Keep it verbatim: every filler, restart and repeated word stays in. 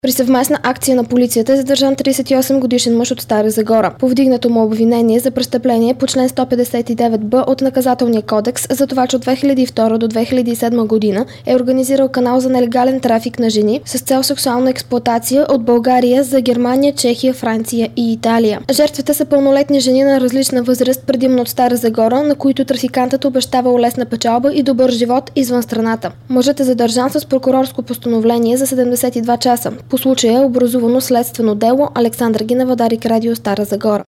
При съвместна акция на полицията е задържан тридесет и осем годишен мъж от Стара Загора. Повдигнато му обвинение за престъпление по член сто петдесет и девет б от Наказателния кодекс за това, че от две хиляди и втора до две хиляди и седма година е организирал канал за нелегален трафик на жени с цел сексуална експлоатация от България за Германия, Чехия, Франция и Италия. Жертвите са пълнолетни жени на различна възраст, предимно от Стара Загора, на които трафикантът обещавал лесна печалба и добър живот извън страната. Мъжът е задържан с прокурорско постановление за седемдесет и два часа. По случая е образувано следствено дело. Александра Гинева, Дарик Радио, Стара Загора.